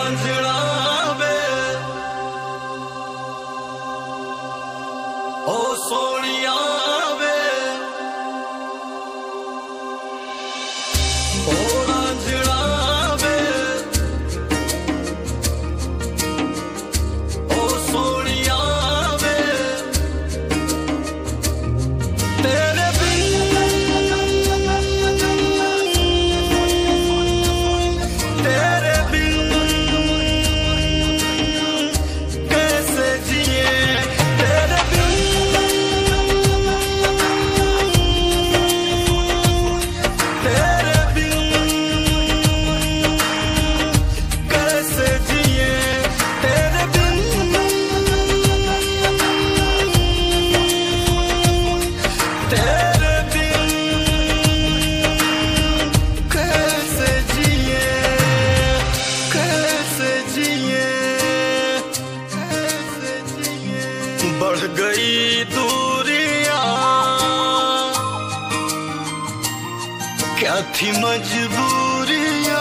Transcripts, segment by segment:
रांझणा वे ओ सोनिया वे ओ रांझणा वे ओ सोनिया वे तेरे बिन तेरे बिन कैसे जिए तेरे बिन तेरे बिन कैसे जिए तेरे बिन तेरे बिन कैसे जिए कैसे जिए कैसे जिए बढ़ गई दूरियां क्या थी मजबूरियां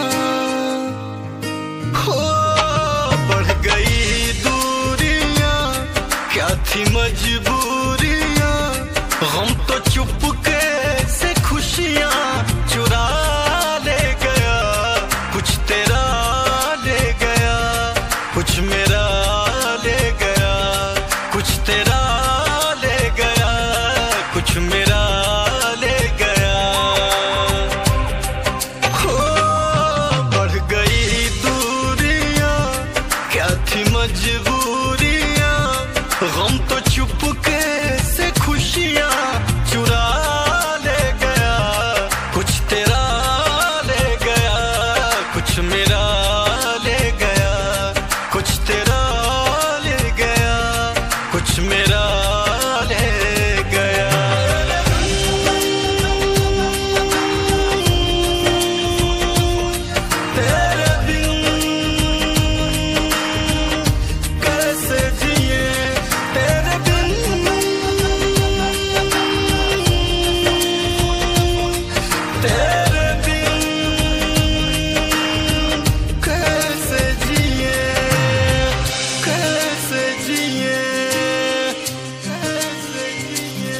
हो बढ़ गई दूरियां क्या थी मजबूरियां हम तो चुपके से खुशियां चुरा ले गया कुछ तेरा ले गया कुछ मेरा ले गया कुछ तेरा ले गया कुछ मेरा ले गया हो बढ़ गई दूरियां क्या थी मजबूरियां गम तो चुपके से खुशियां चुरा ले गया कुछ तेरा ले गया कुछ मेरा ले गया कुछ तेरा ले गया कुछ मेरा ले गया तेरे बिन कैसे जिए तेरे बिन तेरे बिन कैसे जिए कैसे जिए कैसे जिए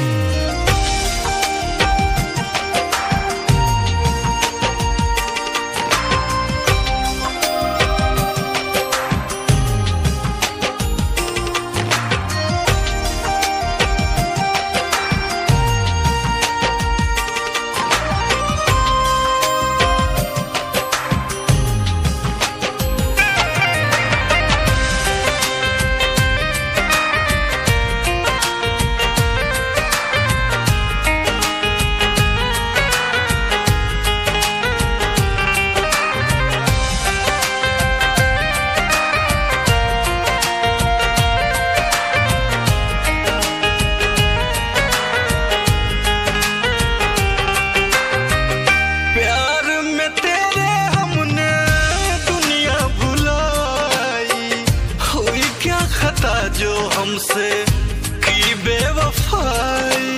प्यार में तेरे हमने दुनिया भुलाई हुई क्या खता जो हमसे की बेवफाई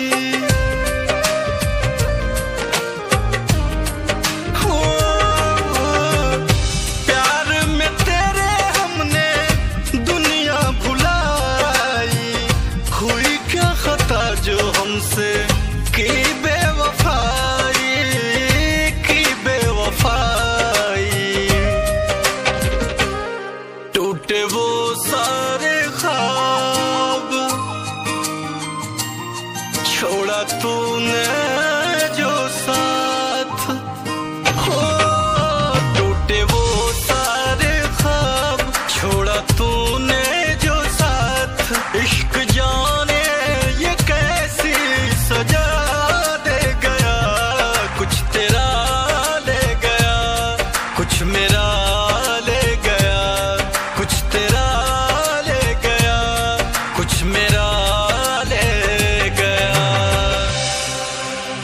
हो प्यार में तेरे हमने दुनिया भुलाई हुई क्या खता जो हमसे की बेवफाई की बेवफाई टूटे वो सारे ख्वाब छोड़ा तूने जो साथ हो टूटे वो सारे ख्वाब छोड़ा तूने जो साथ इश्क जाने ये कैसी सजा दे गया कुछ तेरा ले गया कुछ मेरा ले गया कुछ तेरा ले गया कुछ मेरा ले गया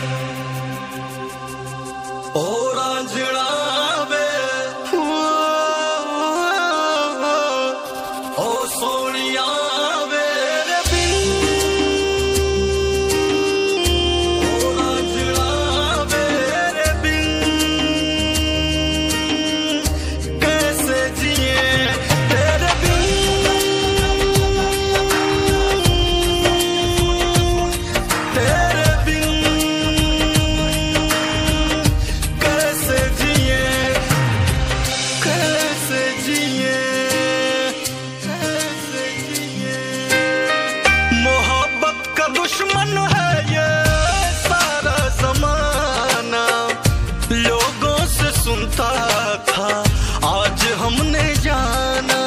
था आज हमने जाना।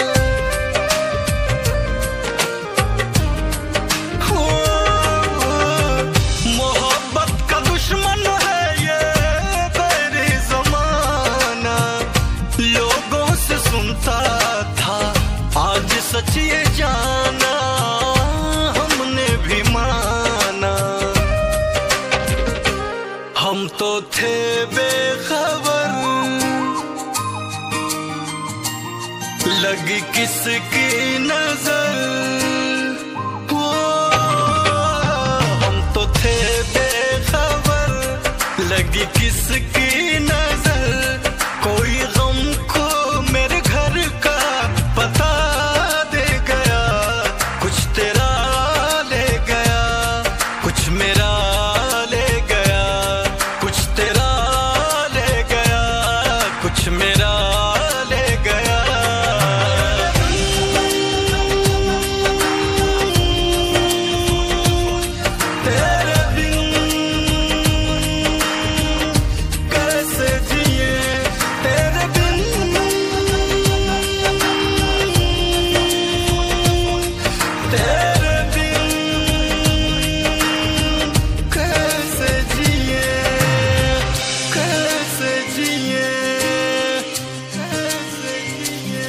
मोहब्बत का दुश्मन है ये तेरे ज़माना, लोगों से सुनता था आज सच ये जाना, हमने भी माना। हम तो थे बेखबर, लगी किसकी नजर, हम तो थे बेखबर, लगी किसकी नजर। कोई गम को मेरे घर का पता दे गया, कुछ तेरा ले गया, कुछ मेरा ले गया, कुछ तेरा ले गया, कुछ मेरा ले गया। तेरे बिन कैसे जिए, तेरे बिन तेरे बिन कैसे जिए, कैसे जिए, कैसे जिए।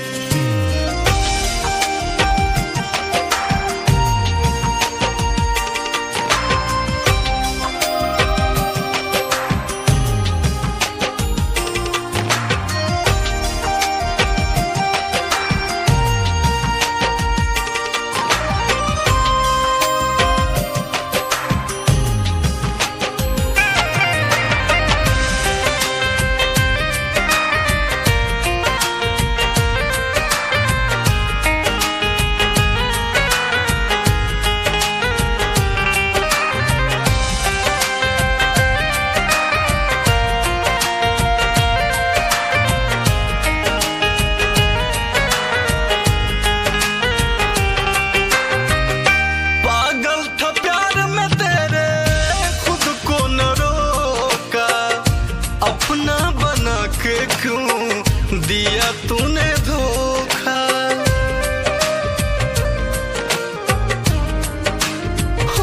पागल था प्यार में तेरे, खुद को न रोका, अपना बना के क्यों दिया तूने धोखा। हो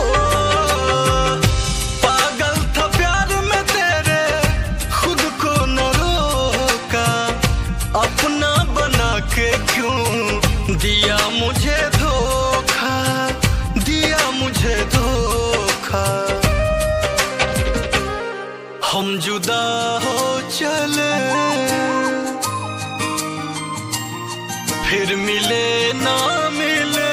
पागल था प्यार में तेरे, खुद को न रोका, अपना बना के क्यों दिया मुझे धोखा, दिया मुझे धोखा। हम जुदा हो चले, फिर मिले ना मिले,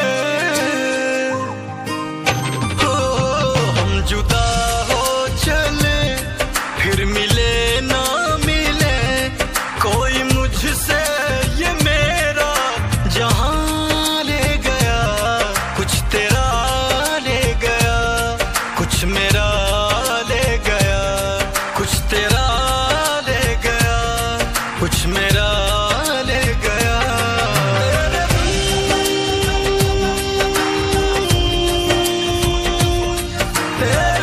हो हम जुदा हो चले, फिर मिले ना मिले। कोई मुझसे ये मेरा जहां ले गया, कुछ तेरा ले गया, कुछ मेरा ले गया, कुछ तेरा ले गया, कुछ मेरा ले गया। तेरे